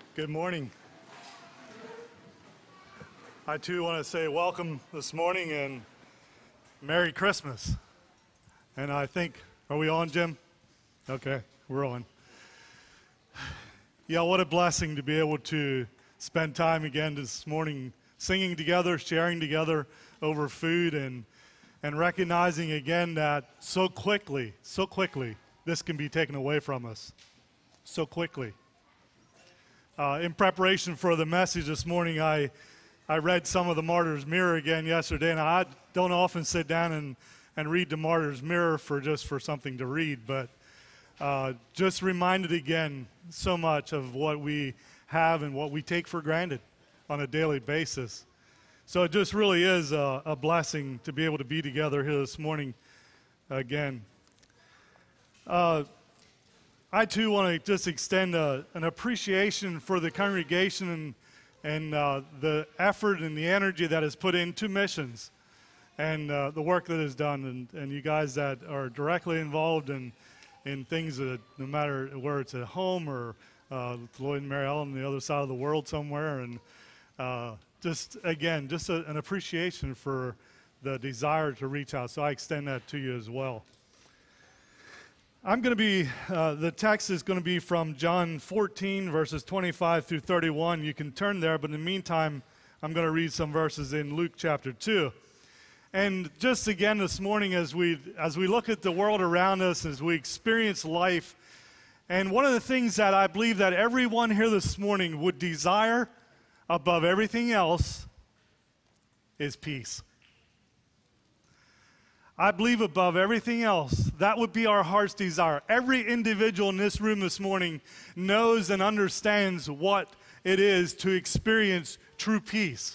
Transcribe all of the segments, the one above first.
Good morning. I too want to say welcome this morning and Merry Christmas. And I think, are we on, Jim? Okay, we're on. Yeah, what a blessing to be able to spend time again this morning singing together, sharing together over food, and recognizing again that so quickly, this can be taken away from us. So quickly. In preparation for the message this morning, I read some of the Martyr's Mirror again yesterday, and I don't often sit down and read the Martyr's Mirror for something to read, but just reminded again so much of what we have and what we take for granted on a daily basis. So it just really is a blessing to be able to be together here this morning again. I too want to just extend an appreciation for the congregation and the effort and the energy that is put into missions and the work that is done, and you guys that are directly involved in things that no matter where it's at home or Lloyd and Mary Ellen on the other side of the world somewhere, and just an appreciation for the desire to reach out. So I extend that to you as well. I'm going to be, the text is going to be from John 14, verses 25 through 31. You can turn there, but in the meantime, I'm going to read some verses in Luke chapter 2. And just again this morning, as we look at the world around us, as we experience life, and one of the things that I believe that everyone here this morning would desire above everything else is peace. I believe above everything else, that would be our heart's desire. Every individual in this room this morning knows and understands what it is to experience true peace.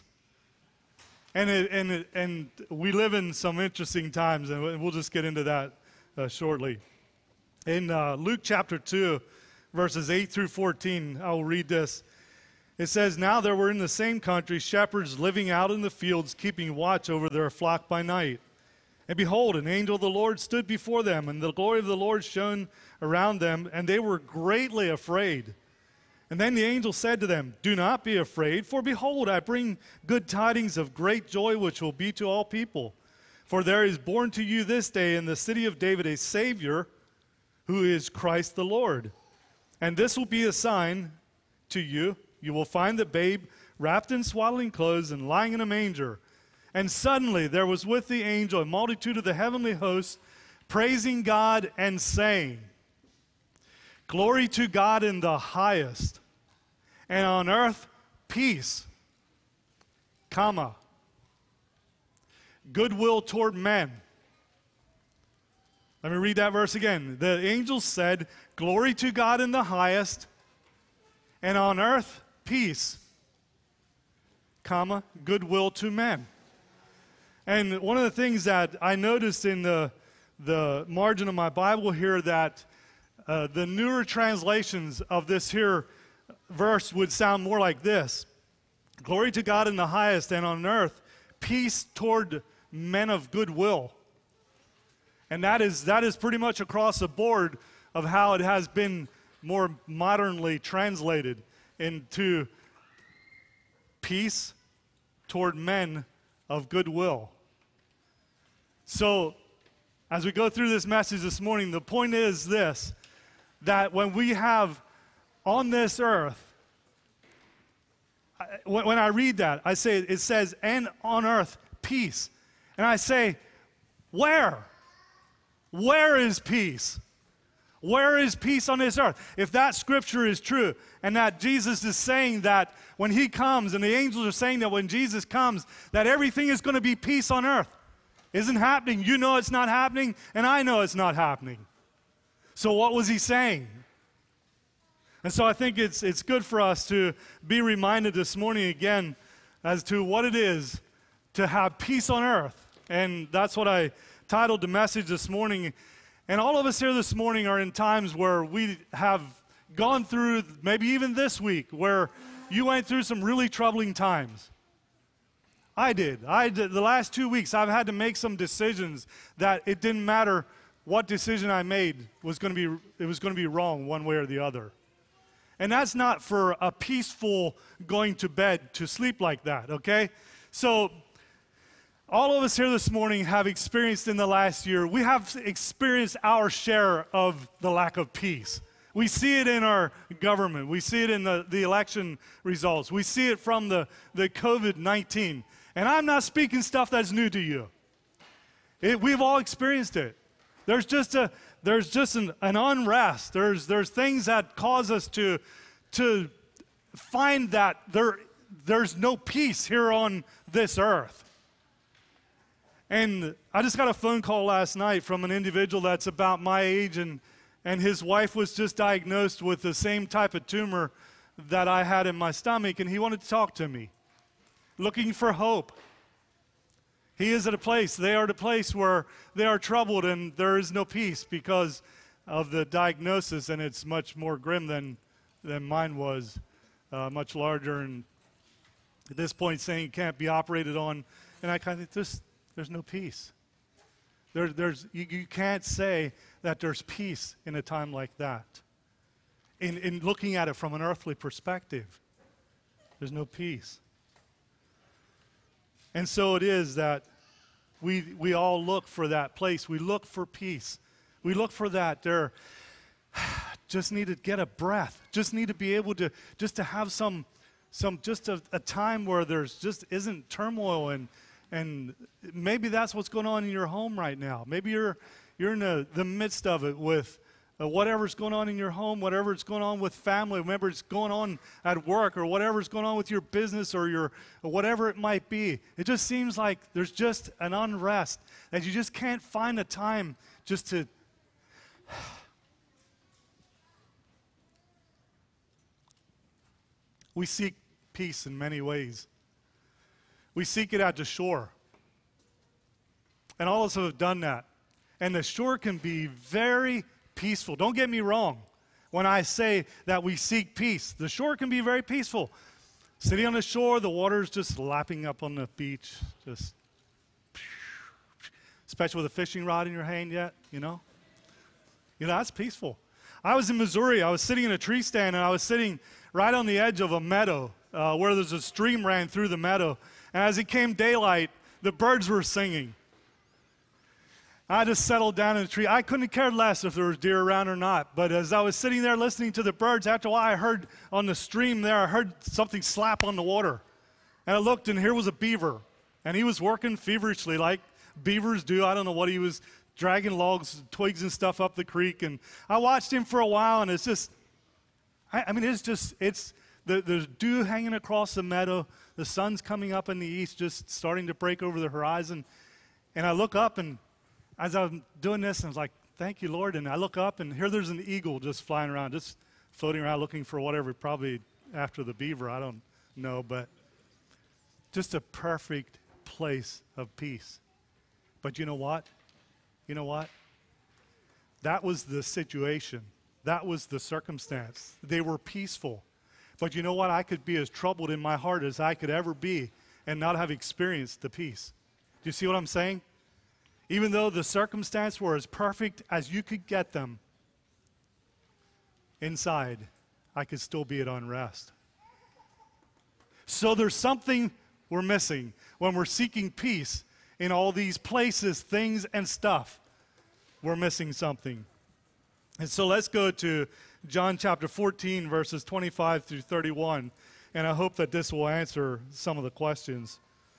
And we live in some interesting times, and we'll just get into that shortly. In Luke chapter 2, verses 8 through 14, I will read this. It says, "Now there were in the same country shepherds living out in the fields, keeping watch over their flock by night. And behold, an angel of the Lord stood before them, and the glory of the Lord shone around them, and they were greatly afraid. And then the angel said to them, 'Do not be afraid, for behold, I bring good tidings of great joy, which will be to all people. For there is born to you this day in the city of David a Savior, who is Christ the Lord. And this will be a sign to you. You will find the babe wrapped in swaddling clothes and lying in a manger.' And suddenly there was with the angel a multitude of the heavenly hosts, praising God and saying, 'Glory to God in the highest, and on earth peace, goodwill toward men.'" Let me read that verse again. The angel said, "Glory to God in the highest, and on earth peace, goodwill to men." And one of the things that I noticed in the margin of my Bible here, that the newer translations of this here verse would sound more like this: "Glory to God in the highest, and on earth peace toward men of goodwill." And that is pretty much across the board of how it has been more modernly translated into peace toward men of goodwill. So, as we go through this message this morning, the point is this: that when we have on this earth, when I read that, I say, it says, "and on earth peace." And I say, where? Where is peace? Where is peace on this earth? If that scripture is true, and that Jesus is saying that when he comes, and the angels are saying that when Jesus comes, that everything is going to be peace on earth, isn't happening. You know it's not happening, and I know it's not happening. So what was he saying? And so I think it's good for us to be reminded this morning again as to what it is to have peace on earth. And that's what I titled the message this morning. And all of us here this morning are in times where we have gone through, maybe even this week, where you went through some really troubling times. I did. The last 2 weeks, I've had to make some decisions that it didn't matter what decision I made, it was going to be wrong one way or the other. And that's not for a peaceful going to bed to sleep like that, okay? So all of us here this morning have experienced in the last year, we have experienced our share of the lack of peace. We see it in our government. We see it in the election results. We see it from the COVID-19. And I'm not speaking stuff that's new to you. We've all experienced it. There's just an unrest. There's things that cause us to find that there's no peace here on this earth. And I just got a phone call last night from an individual that's about my age, and his wife was just diagnosed with the same type of tumor that I had in my stomach, and he wanted to talk to me, looking for hope. He is at a place, they are at a place where they are troubled and there is no peace because of the diagnosis, and it's much more grim than mine was, much larger, and at this point saying it can't be operated on, and I kind of think there's no peace. You can't say that there's peace in a time like that. In looking at it from an earthly perspective, there's no peace. And so it is that we all look for that place. We look for peace. We look for that. Just need to get a breath. Just need to be able to have some a time where there's just isn't turmoil, and maybe that's what's going on in your home right now. Maybe you're in the midst of it with whatever's going on in your home, whatever's going on with family, whatever it's going on at work, or whatever's going on with your business or whatever it might be. It just seems like there's just an unrest that you just can't find a time just to We seek peace in many ways. We seek it at the shore. And all of us have done that. And the shore can be very peaceful. Don't get me wrong when I say that we seek peace. The shore can be very peaceful. Sitting on the shore, the water's just lapping up on the beach, just, especially with a fishing rod in your hand yet, you know, that's peaceful. I was in Missouri. I was sitting in a tree stand, and I was sitting right on the edge of a meadow where there's a stream ran through the meadow. And as it came daylight, the birds were singing. I just settled down in the tree. I couldn't care less if there was deer around or not. But as I was sitting there listening to the birds, after a while I heard on the stream there, I heard something slap on the water. And I looked, and here was a beaver. And he was working feverishly like beavers do. I don't know what he was, dragging logs, twigs and stuff up the creek. And I watched him for a while, and it's just, it's the dew hanging across the meadow. The sun's coming up in the east, just starting to break over the horizon. And I look up, and as I'm doing this, and I was like, thank you, Lord. And I look up, and here there's an eagle just flying around, just floating around looking for whatever, probably after the beaver, I don't know. But just a perfect place of peace. But you know what? You know what? That was the situation. That was the circumstance. They were peaceful. But you know what? I could be as troubled in my heart as I could ever be and not have experienced the peace. Do you see what I'm saying? Even though the circumstances were as perfect as you could get them, inside, I could still be at unrest. So there's something we're missing when we're seeking peace in all these places, things, and stuff. We're missing something. And so let's go to John chapter 14, verses 25 through 31, and I hope that this will answer some of the questions.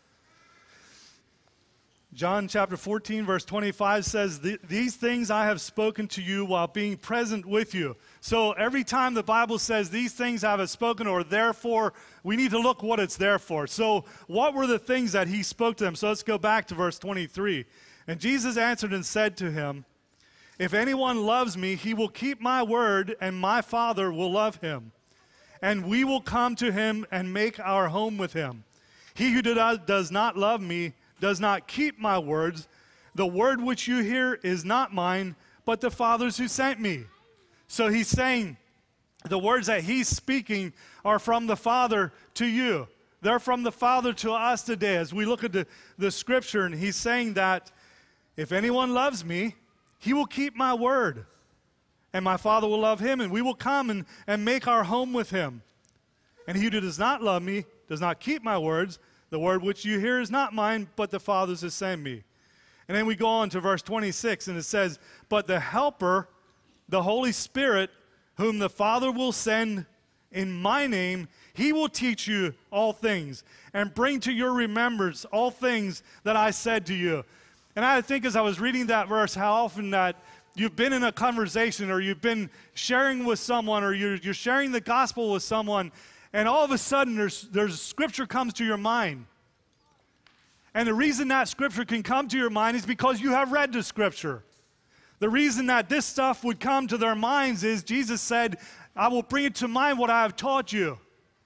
John chapter 14, verse 25 says, these things I have spoken to you while being present with you. So every time the Bible says these things I have spoken, or therefore, we need to look what it's there for. So what were the things that he spoke to them? So let's go back to verse 23. And Jesus answered and said to him, if anyone loves me, he will keep my word, and my Father will love him. And we will come to him and make our home with him. He who does not love me does not keep my words. The word which you hear is not mine, but the Father's who sent me. So he's saying the words that he's speaking are from the Father to you. They're from the Father to us today as we look at the scripture. And he's saying that if anyone loves me, he will keep my word. and my Father will love him, and we will come and make our home with him. And he who does not love me does not keep my words. The word which you hear is not mine, but the Father's who sent me. And then we go on to verse 26, and it says, but the Helper, the Holy Spirit, whom the Father will send in my name, he will teach you all things and bring to your remembrance all things that I said to you. And I think as I was reading that verse, how often that you've been in a conversation or you've been sharing with someone or you're sharing the gospel with someone, and all of a sudden there's scripture comes to your mind. And the reason that scripture can come to your mind is because you have read the scripture. The reason that this stuff would come to their minds is Jesus said, I will bring it to mind what I have taught you.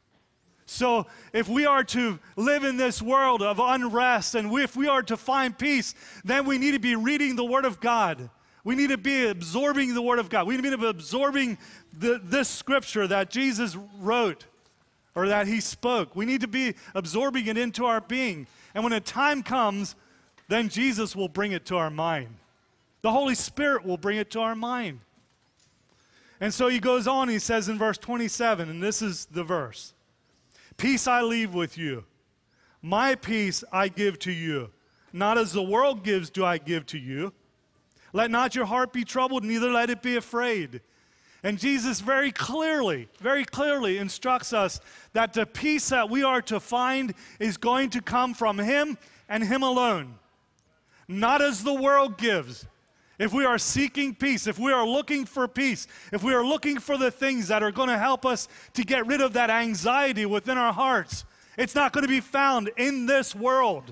So if we are to live in this world of unrest and if we are to find peace, then we need to be reading the Word of God. We need to be absorbing the Word of God. We need to be absorbing this scripture that Jesus wrote or that he spoke. We need to be absorbing it into our being. And when a time comes, then Jesus will bring it to our mind. The Holy Spirit will bring it to our mind. And so he goes on, he says in verse 27, and this is the verse. Peace I leave with you. My peace I give to you. Not as the world gives do I give to you. Let not your heart be troubled, neither let it be afraid. And Jesus very clearly instructs us that the peace that we are to find is going to come from him and him alone. Not as the world gives. If we are seeking peace, if we are looking for peace, if we are looking for the things that are going to help us to get rid of that anxiety within our hearts, it's not going to be found in this world.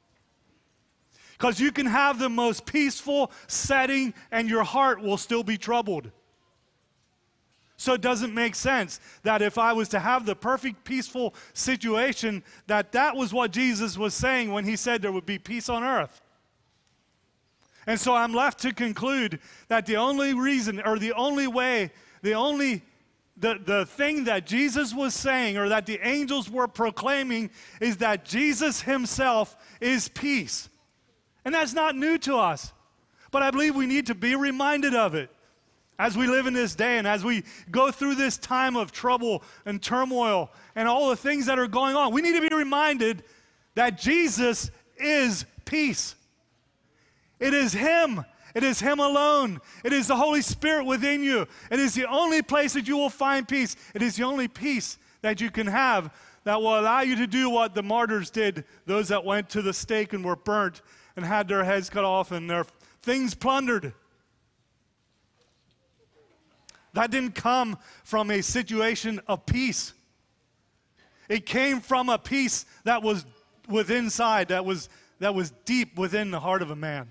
Because you can have the most peaceful setting and your heart will still be troubled. So it doesn't make sense that if I was to have the perfect peaceful situation, that was what Jesus was saying when he said there would be peace on earth. And so I'm left to conclude that the only reason or the only way, the thing that Jesus was saying or that the angels were proclaiming is that Jesus himself is peace. And that's not new to us. But I believe we need to be reminded of it as we live in this day and as we go through this time of trouble and turmoil and all the things that are going on. We need to be reminded that Jesus is peace. It is him. It is him alone. It is the Holy Spirit within you. It is the only place that you will find peace. It is the only peace that you can have that will allow you to do what the martyrs did, those that went to the stake and were burnt and had their heads cut off and their things plundered. That didn't come from a situation of peace. It came from a peace that was inside, that was deep within the heart of a man.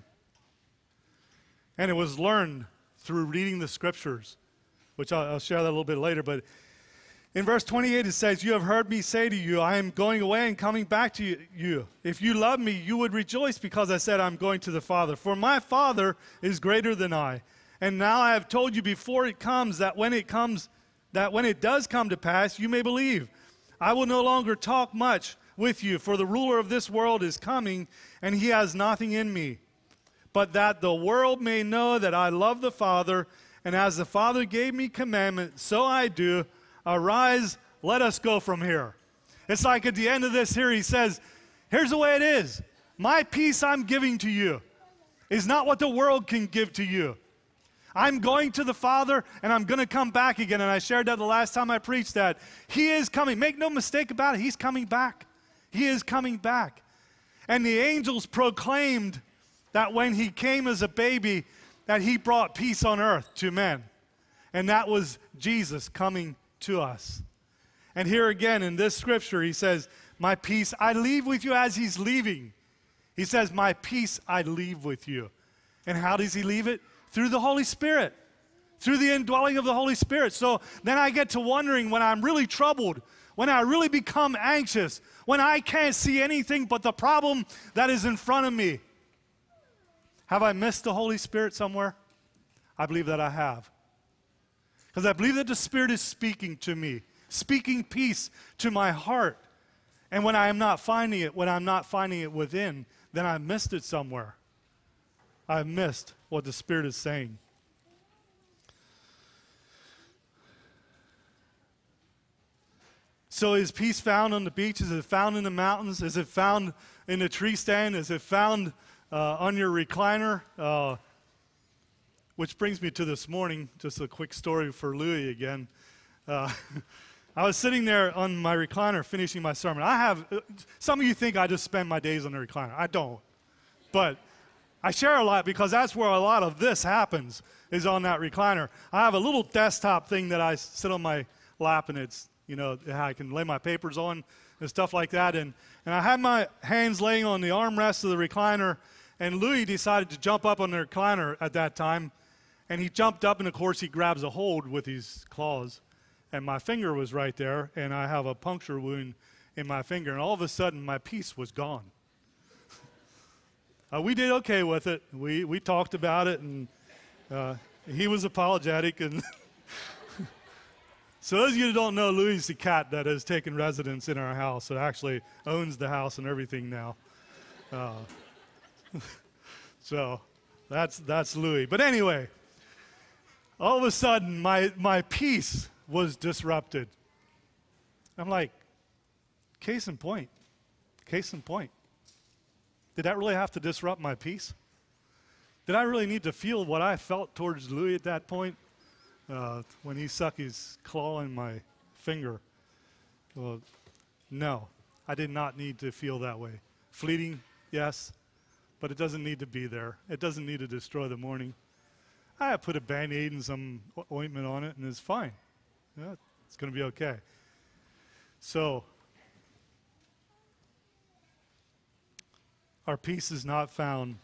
And it was learned through reading the scriptures, which I'll share that a little bit later. But in verse 28 it says, you have heard me say to you, I am going away and coming back to you. If you love me, you would rejoice because I said I'm going to the Father. For my Father is greater than I. And now I have told you before it comes, that when it does come to pass, you may believe. I will no longer talk much with you, for the ruler of this world is coming, and he has nothing in me. But that the world may know that I love the Father, and as the Father gave me commandment, so I do. Arise, let us go from here. It's like at the end of this here, he says, here's the way it is. My peace I'm giving to you is not what the world can give to you. I'm going to the Father, and I'm going to come back again. And I shared that the last time I preached that. He is coming. Make no mistake about it. He's coming back. He is coming back. And the angels proclaimed that when he came as a baby, that he brought peace on earth to men. And that was Jesus coming to us. And here again in this scripture, he says, my peace I leave with you as he's leaving. He says, my peace I leave with you. And how does he leave it? Through the Holy Spirit. Through the indwelling of the Holy Spirit. So then I get to wondering when I'm really troubled, when I really become anxious, when I can't see anything but the problem that is in front of me. Have I missed the Holy Spirit somewhere? I believe that I have. Because I believe that the Spirit is speaking to me, speaking peace to my heart. And when I am not finding it, when I'm not finding it within, then I missed it somewhere. I've missed what the Spirit is saying. So is peace found on the beach? Is it found in the mountains? Is it found in the tree stand? Is it found on your recliner? Which brings me to this morning, just a quick story for Louis again. I was sitting there on my recliner finishing my sermon. Some of you think I just spend my days on the recliner. I don't. But I share a lot because that's where a lot of this happens, is on that recliner. I have a little desktop thing that I sit on my lap, and it's, I can lay my papers on and stuff like that. And I had my hands laying on the armrest of the recliner, and Louis decided to jump up on the recliner at that time. And he jumped up, and of course he grabs a hold with his claws. And my finger was right there, and I have a puncture wound in my finger. And all of a sudden, my peace was gone. We did okay with it. We talked about it, and he was apologetic. And so those of you who don't know, Louis is the cat that has taken residence in our house. It actually owns the house and everything now. So that's Louis. But anyway, all of a sudden, my peace was disrupted. I'm like, case in point. Did that really have to disrupt my peace? Did I really need to feel what I felt towards Louis at that point when he sucked his claw in my finger? Well, no, I did not need to feel that way. Fleeting, yes, but it doesn't need to be there. It doesn't need to destroy the morning. I put a Band-Aid and some ointment on it, and it's fine. Yeah, it's going to be okay. So, our peace is not found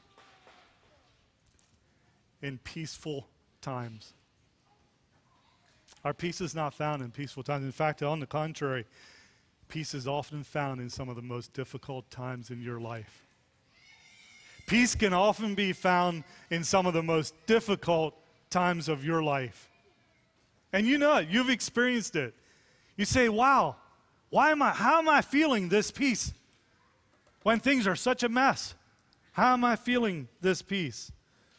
in peaceful times. Our peace is not found in peaceful times. In fact, on the contrary, peace is often found in some of the most difficult times in your life. Peace can often be found in some of the most difficult times of your life. And you know it. You've experienced it. You say, wow, how am I feeling this peace when things are such a mess? How am I feeling this peace?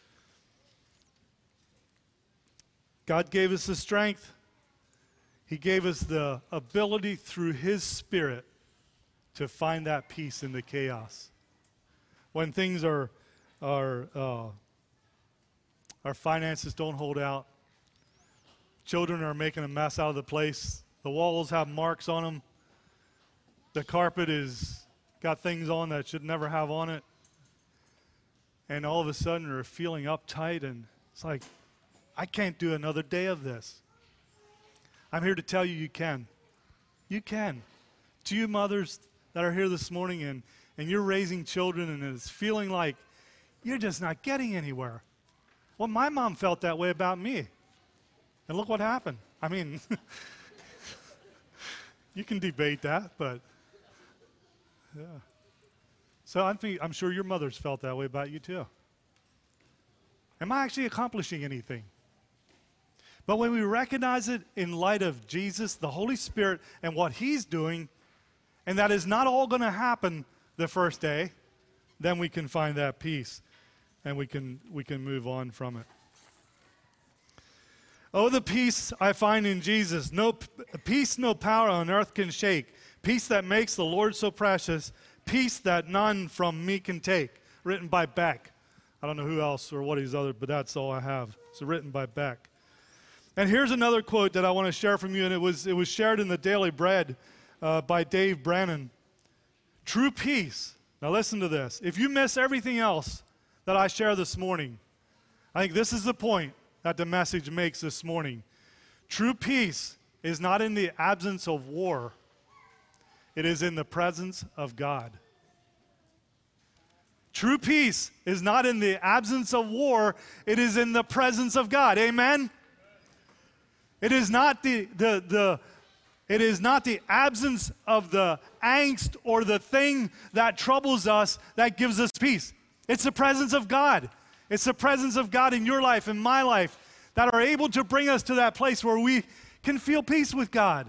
God gave us the strength. He gave us the ability through His Spirit to find that peace in the chaos. When things our finances don't hold out, children are making a mess out of the place, the walls have marks on them, the carpet is got things on that should never have on it, and all of a sudden you're feeling uptight, and it's like, I can't do another day of this. I'm here to tell you, you can. You can. To you mothers that are here this morning and you're raising children and it's feeling like you're just not getting anywhere. Well, my mom felt that way about me. And look what happened. I mean, you can debate that, but yeah. So I'm sure your mothers felt that way about you too. Am I actually accomplishing anything? But when we recognize it in light of Jesus, the Holy Spirit, and what He's doing, and that is not all going to happen the first day, then we can find that peace, and we can move on from it. Oh, the peace I find in Jesus. No peace, no power on earth can shake. Peace that makes the Lord so precious. Peace that none from me can take. Written by Beck. I don't know who else or what he's other, but that's all I have. It's written by Beck. And here's another quote that I want to share from you, and it was shared in the Daily Bread by Dave Brannon. True peace. Now listen to this. If you miss everything else that I share this morning, I think this is the point that the message makes this morning. True peace is not in the absence of war. It is in the presence of God. True peace is not in the absence of war. It is in the presence of God. Amen? It is not the absence of the angst or the thing that troubles us that gives us peace. It's the presence of God. It's the presence of God in your life, in my life, that are able to bring us to that place where we can feel peace with God.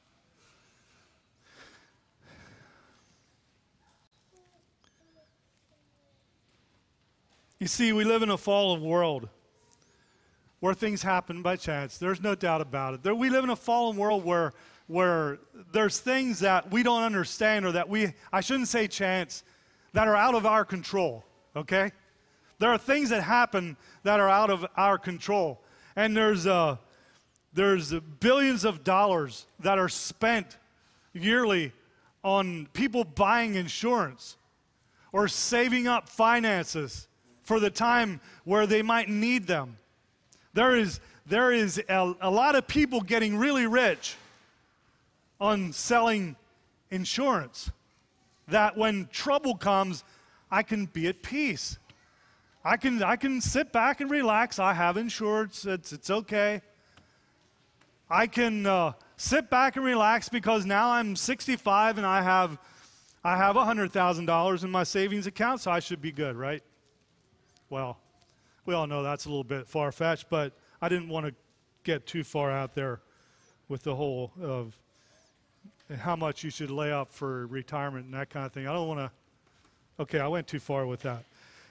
You see, we live in a fallen world where things happen by chance. There's no doubt about it. We live in a fallen world where where there's things that we don't understand or that I shouldn't say chance, that are out of our control, okay? There are things that happen that are out of our control. And there's billions of dollars that are spent yearly on people buying insurance or saving up finances for the time where they might need them. There is a lot of people getting really rich on selling insurance, that when trouble comes, I can be at peace. I can sit back and relax. I have insurance. It's okay. I can sit back and relax because now I'm 65 and I have $100,000 in my savings account, so I should be good, right? Well, we all know that's a little bit far-fetched, but I didn't want to get too far out there with the whole of how much you should lay up for retirement and that kind of thing. I don't want to. Okay, I went too far with that.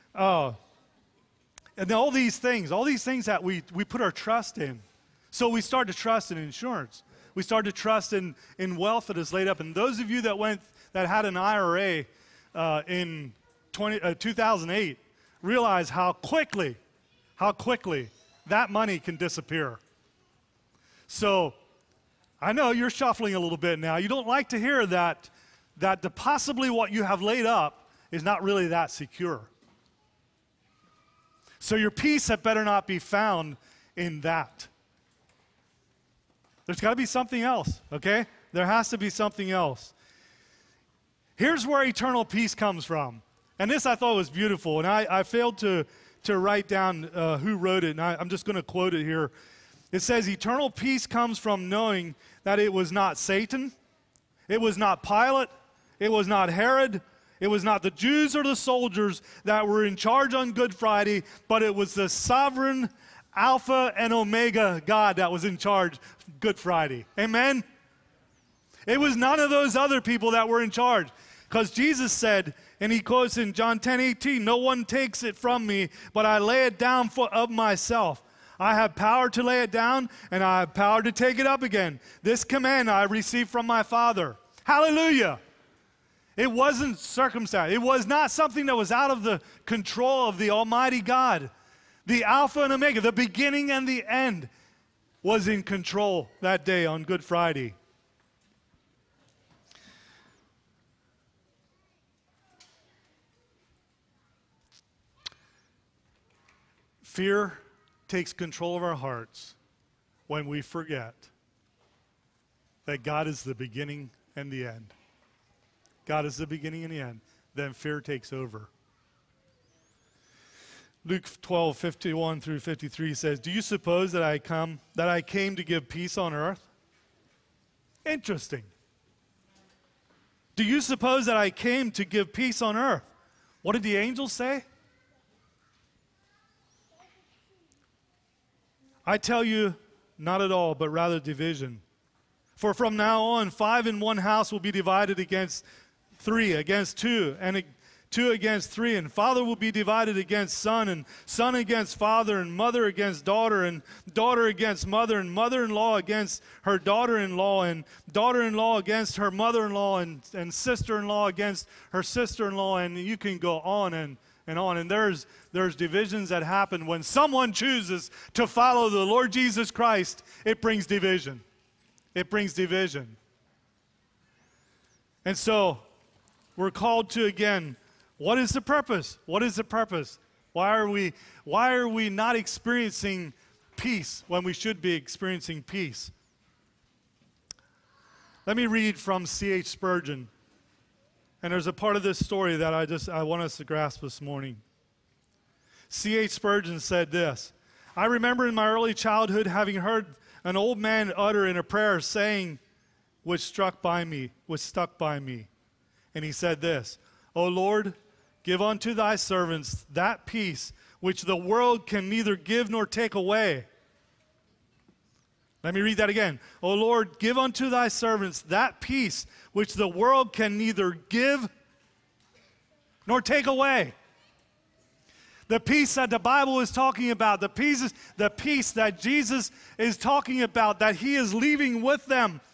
And all these things that we put our trust in. So we start to trust in insurance. We start to trust in wealth that is laid up. And those of you that had an IRA in 2008 realize how quickly that money can disappear. So I know you're shuffling a little bit now. You don't like to hear that possibly what you have laid up is not really that secure. So your peace had better not be found in that. There's got to be something else, okay? There has to be something else. Here's where eternal peace comes from. And this I thought was beautiful, and I failed to write down who wrote it, and I'm just going to quote it here. It says, eternal peace comes from knowing that it was not Satan, it was not Pilate, it was not Herod, it was not the Jews or the soldiers that were in charge on Good Friday, but it was the sovereign Alpha and Omega God that was in charge Good Friday. Amen? It was none of those other people that were in charge. Because Jesus said, and he quotes in John 10:18, no one takes it from me, but I lay it down of myself. I have power to lay it down, and I have power to take it up again. This command I received from my Father. Hallelujah. It wasn't circumstance. It was not something that was out of the control of the Almighty God. The Alpha and Omega, the beginning and the end, was in control that day on Good Friday. Fear takes control of our hearts when we forget that God is the beginning and the end. God is the beginning and the end. Then fear takes over. Luke 12:51 through 53 says, do you suppose that I came to give peace on earth? Interesting. Do you suppose that I came to give peace on earth? What did the angels say? I tell you, not at all, but rather division. For from now on, 5 in one house will be divided against 3, against 2, and 2 against 3, and father will be divided against son, and son against father, and mother against daughter, and daughter against mother, and mother-in-law against her daughter-in-law, and daughter-in-law against her mother-in-law, and sister-in-law against her sister-in-law, and you can go on and on. And there's divisions that happen when someone chooses to follow the Lord Jesus Christ. It brings division. It brings division. And so we're called to, again, what is the purpose? What is the purpose? Why are we not experiencing peace when we should be experiencing peace? Let me read from C.H. Spurgeon. And there's a part of this story that I want us to grasp this morning. C.H. Spurgeon said this, I remember in my early childhood having heard an old man utter in a prayer saying, which stuck by me. And he said this, O Lord, give unto thy servants that peace which the world can neither give nor take away. Let me read that again. O Lord, give unto thy servants that peace which the world can neither give nor take away. The peace that the Bible is talking about, the peace that Jesus is talking about, that he is leaving with them.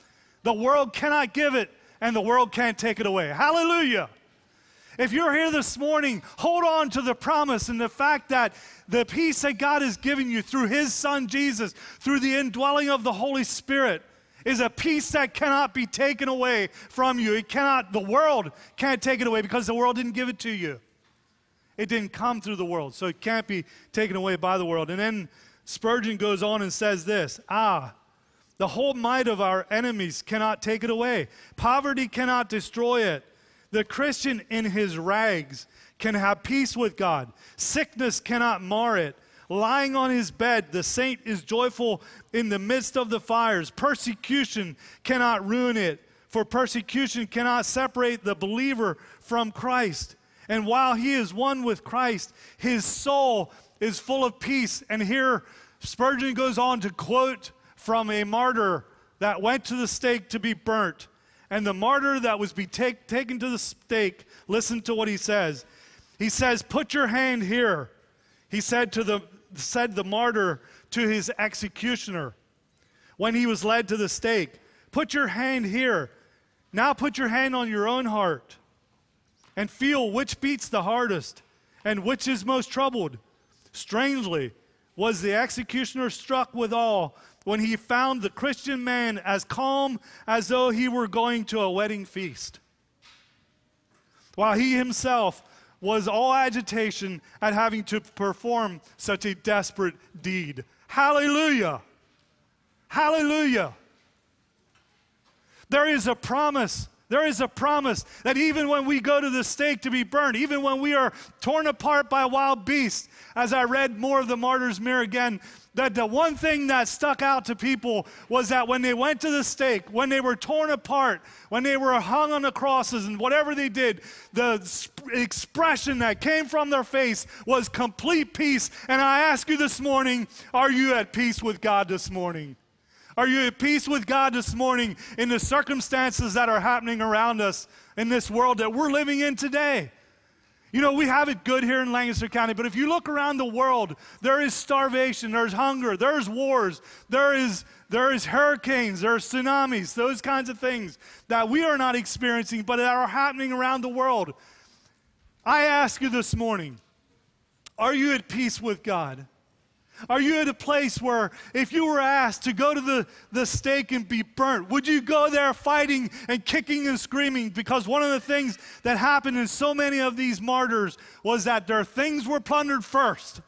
The world cannot give it, and the world can't take it away. Hallelujah. If you're here this morning, hold on to the promise and the fact that the peace that God has given you through his Son Jesus, through the indwelling of the Holy Spirit, is a peace that cannot be taken away from you. The world can't take it away because the world didn't give it to you. It didn't come through the world, so it can't be taken away by the world. And then Spurgeon goes on and says this, the whole might of our enemies cannot take it away. Poverty cannot destroy it. The Christian in his rags can have peace with God. Sickness cannot mar it. Lying on his bed, the saint is joyful in the midst of the fires. Persecution cannot ruin it, for persecution cannot separate the believer from Christ. And while he is one with Christ, his soul is full of peace. And here Spurgeon goes on to quote from a martyr that went to the stake to be burnt. And the martyr that was taken to the stake, listen to what he says. He says, "Put your hand here," he said the martyr to his executioner when he was led to the stake. "Put your hand here. Now put your hand on your own heart and feel which beats the hardest and which is most troubled." Strangely, was the executioner struck with awe when he found the Christian man as calm as though he were going to a wedding feast, while he himself was all agitation at having to perform such a desperate deed. Hallelujah! Hallelujah! There is a promise. There is a promise that even when we go to the stake to be burned, even when we are torn apart by wild beasts, as I read more of the Martyr's Mirror again, that the one thing that stuck out to people was that when they went to the stake, when they were torn apart, when they were hung on the crosses and whatever they did, the expression that came from their face was complete peace. And I ask you this morning, are you at peace with God this morning? Are you at peace with God this morning in the circumstances that are happening around us in this world that we're living in today? You know, we have it good here in Lancaster County, but if you look around the world, there is starvation, there's hunger, there's wars, there is hurricanes, there are tsunamis, those kinds of things that we are not experiencing, but that are happening around the world. I ask you this morning, are you at peace with God? Are you at a place where if you were asked to go to the stake and be burnt, would you go there fighting and kicking and screaming? Because one of the things that happened in so many of these martyrs was that their things were plundered first.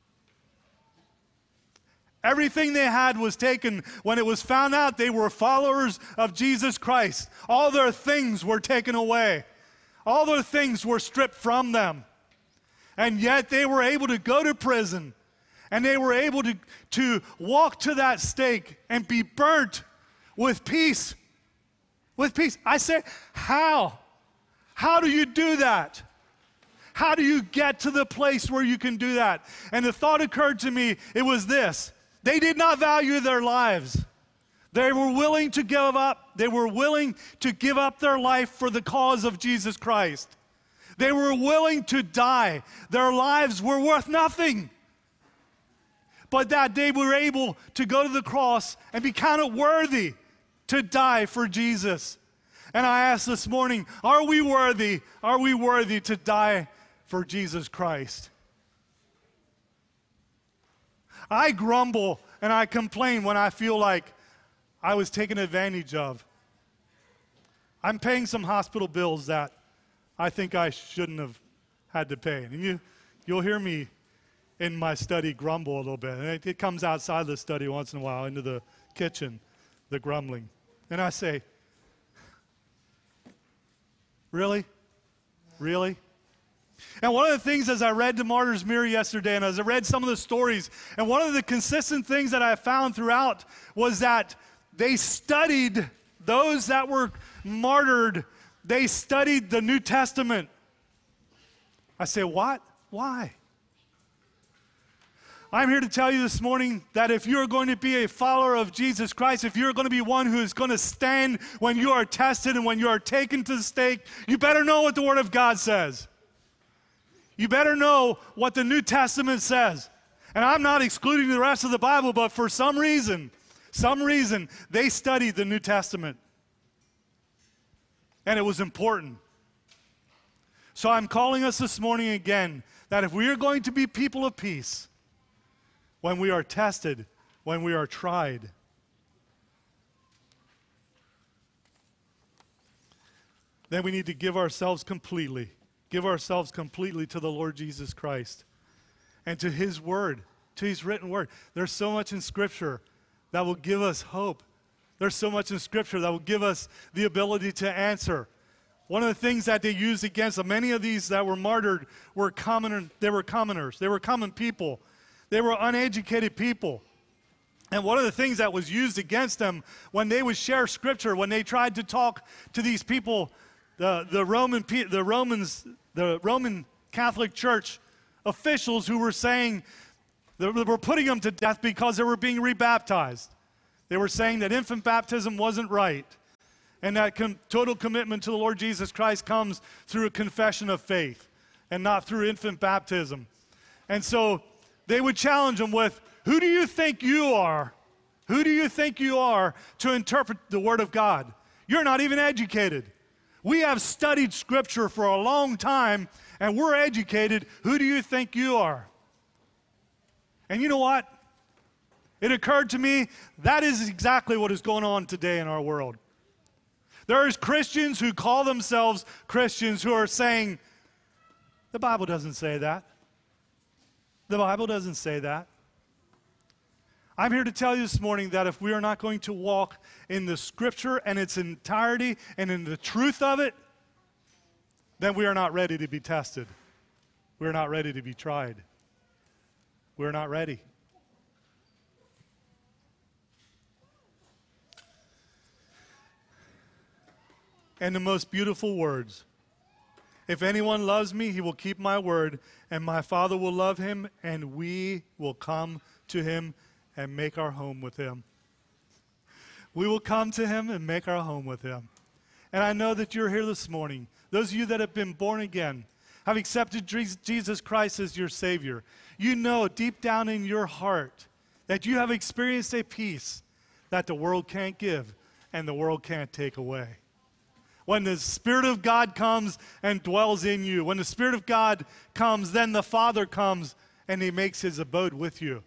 Everything they had was taken when it was found out they were followers of Jesus Christ. All their things were taken away. All their things were stripped from them. And yet they were able to go to prison. And they were able to walk to that stake and be burnt with peace. With peace. I say, how? How do you do that? How do you get to the place where you can do that? And the thought occurred to me, it was this. They did not value their lives. They were willing to give up. They were willing to give up their life for the cause of Jesus Christ. They were willing to die. Their lives were worth nothing. But that they were able to go to the cross and be counted worthy to die for Jesus. And I ask this morning, are we worthy? Are we worthy to die for Jesus Christ? I grumble and I complain when I feel like I was taken advantage of. I'm paying some hospital bills that I think I shouldn't have had to pay. And you'll hear me in my study grumble a little bit. And it comes outside the study once in a while into the kitchen, the grumbling. And I say, really? Really? And one of the things as I read the Martyr's Mirror yesterday and as I read some of the stories, and one of the consistent things that I found throughout was that they studied, those that were martyred, they studied the New Testament. I say, what? Why? I'm here to tell you this morning that if you're going to be a follower of Jesus Christ, if you're going to be one who is going to stand when you are tested and when you are taken to the stake, you better know what the Word of God says. You better know what the New Testament says. And I'm not excluding the rest of the Bible, but for some reason, they studied the New Testament. and it was important. So I'm calling us this morning again that if we are going to be people of peace, when we are tested, when we are tried, then we need to give ourselves completely to the Lord Jesus Christ and to His Word, to His written Word. There's so much in Scripture that will give us hope. There's so much in Scripture that will give us the ability to answer. One of the things that they used against them, many of these that were martyred were commoners. They were common people. They were uneducated people. And one of the things that was used against them when they would share Scripture, when they tried to talk to these people, the Roman Catholic Church officials who were saying they were putting them to death because they were being rebaptized. They were saying that infant baptism wasn't right, and that total commitment to the Lord Jesus Christ comes through a confession of faith and not through infant baptism. And so they would challenge them with, who do you think you are? Who do you think you are to interpret the Word of God? You're not even educated. We have studied Scripture for a long time, and we're educated. Who do you think you are? And you know what? It occurred to me that is exactly what is going on today in our world. There's Christians who call themselves Christians who are saying, the Bible doesn't say that. The Bible doesn't say that. I'm here to tell you this morning that if we are not going to walk in the Scripture and its entirety and in the truth of it, then we are not ready to be tested. We're not ready to be tried. We're not ready. And the most beautiful words, if anyone loves me, he will keep my word, and my Father will love him, and we will come to him and make our home with him. We will come to him and make our home with him. And I know that you're here this morning. Those of you that have been born again, have accepted Jesus Christ as your Savior. You know deep down in your heart that you have experienced a peace that the world can't give and the world can't take away. When the Spirit of God comes and dwells in you, when the Spirit of God comes, then the Father comes and He makes His abode with you.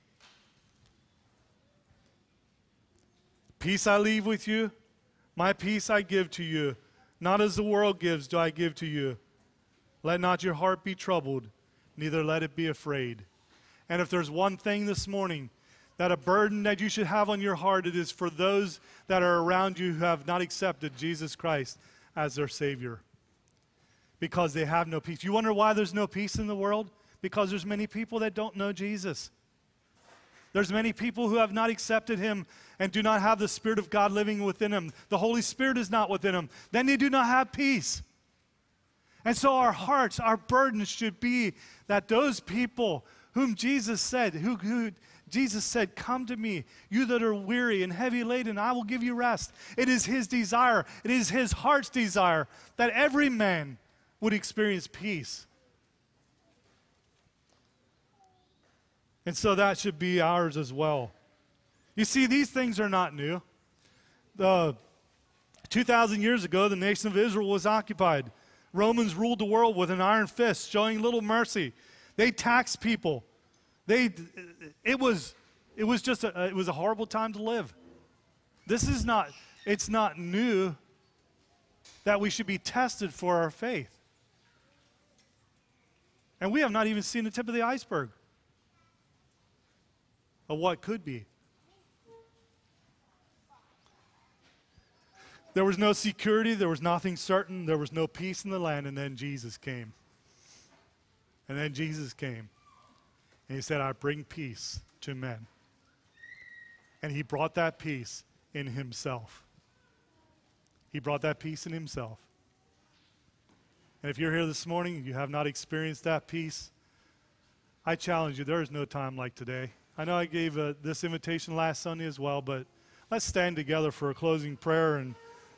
Peace I leave with you, my peace I give to you. Not as the world gives do I give to you. Let not your heart be troubled, neither let it be afraid. And if there's one thing this morning, that a burden that you should have on your heart, it is for those that are around you who have not accepted Jesus Christ as their Savior. Because they have no peace. You wonder why there's no peace in the world? Because there's many people that don't know Jesus. There's many people who have not accepted Him and do not have the Spirit of God living within them. The Holy Spirit is not within them. Then they do not have peace. And so our hearts, our burdens should be that those people whom Jesus said, Jesus said, come to me, you that are weary and heavy laden, I will give you rest. It is His desire, it is His heart's desire that every man would experience peace. And so that should be ours as well. You see, these things are not new. 2,000 years ago, the nation of Israel was occupied. Romans ruled the world with an iron fist, showing little mercy. They taxed people. It was a horrible time to live. It's not new that we should be tested for our faith. And we have not even seen the tip of the iceberg of what could be. There was no security, there was nothing certain, there was no peace in the land, and then Jesus came. And then Jesus came. And He said, I bring peace to men. And He brought that peace in Himself. He brought that peace in Himself. And if you're here this morning and you have not experienced that peace, I challenge you, there is no time like today. I know I gave this invitation last Sunday as well, but let's stand together for a closing prayer and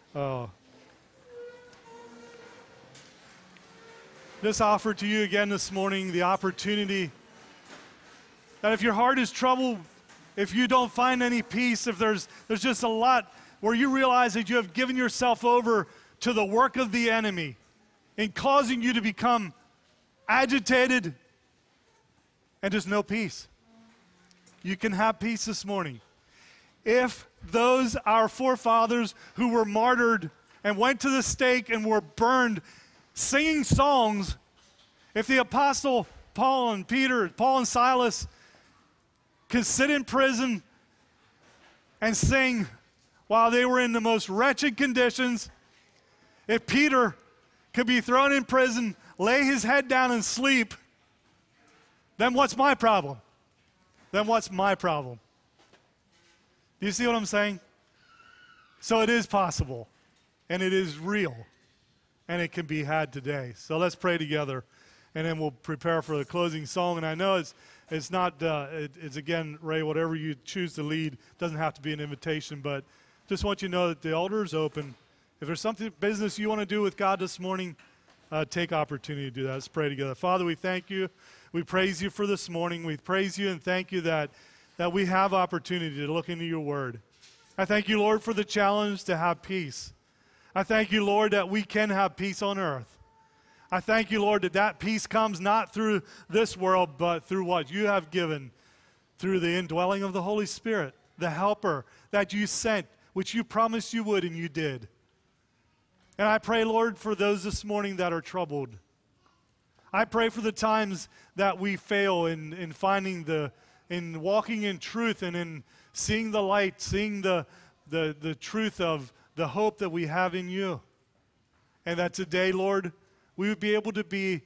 just offer to you again this morning the opportunity that if your heart is troubled, if you don't find any peace, if there's just a lot where you realize that you have given yourself over to the work of the enemy in causing you to become agitated and just no peace. You can have peace this morning. If those, our forefathers who were martyred and went to the stake and were burned singing songs, if the apostle Paul and Silas could sit in prison and sing while they were in the most wretched conditions, if Peter could be thrown in prison, lay his head down and sleep, then what's my problem? Then what's my problem? Do you see what I'm saying? So it is possible, and it is real, and it can be had today. So let's pray together, and then we'll prepare for the closing song. And I know it's not, it's again, Ray, whatever you choose to lead, doesn't have to be an invitation, but just want you to know that the altar is open. If there's something, business you want to do with God this morning, take opportunity to do that. Let's pray together. Father, we thank you. We praise you for this morning. We praise you and thank you that we have opportunity to look into your word. I thank you, Lord, for the challenge to have peace. I thank you, Lord, that we can have peace on earth. I thank you, Lord, that peace comes not through this world, but through what you have given, through the indwelling of the Holy Spirit, the helper that you sent, which you promised you would, and you did. And I pray, Lord, for those this morning that are troubled. I pray for the times that we fail in walking in truth and in seeing the light, seeing the truth of the hope that we have in you. And that today, Lord, we would be able to be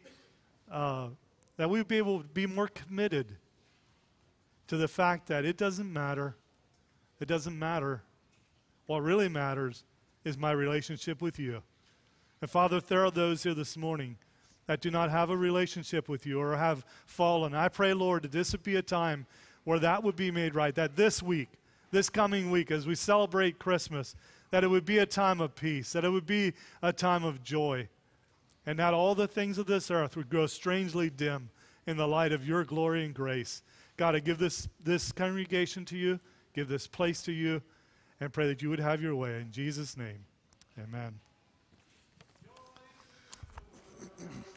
more committed to the fact that it doesn't matter. It doesn't matter. What really matters is my relationship with you. And Father, if there are those here this morning that do not have a relationship with you or have fallen, I pray, Lord, that this would be a time where that would be made right, that this week, this coming week, as we celebrate Christmas, that it would be a time of peace, that it would be a time of joy, and that all the things of this earth would grow strangely dim in the light of your glory and grace. God, I give this congregation to you, give this place to you, and pray that you would have your way. In Jesus' name, amen.